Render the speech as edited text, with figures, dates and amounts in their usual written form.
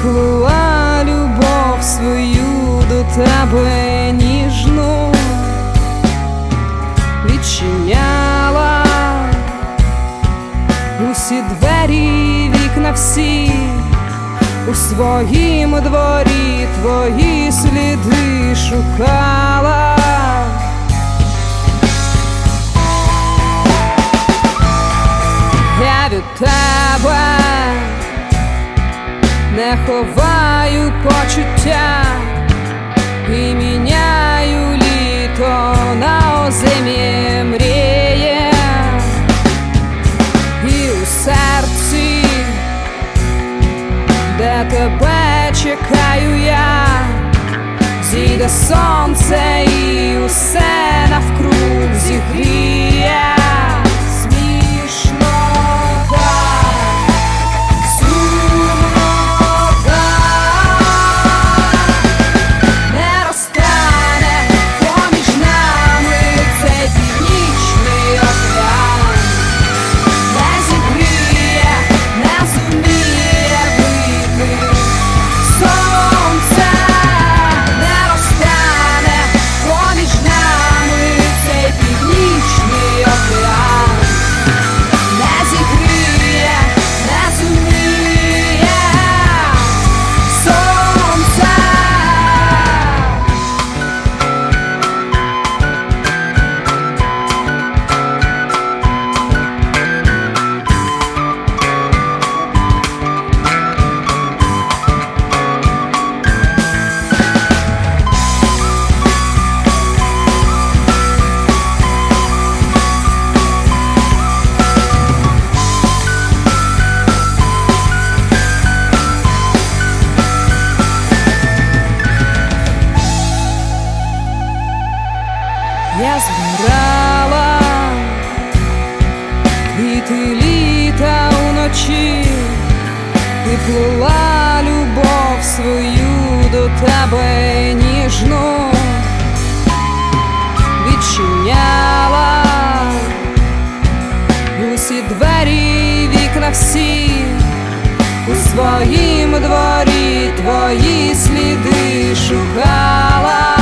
плила любов свою до тебе ніжну, відчиняла усі двері, вікна всі, у своїм дворі твої сліди шукала. Я від тебе не ховаю почуття і міняю літо на озимі мрії, і у серці, де тебе чекаю я, зійде сонце і усе навкруг зігріє. Я збирала квіти літа уночі і плила любов свою до тебе ніжну, відчиняла усі двері, вікна всі, у своїм дворі твої сліди шукала.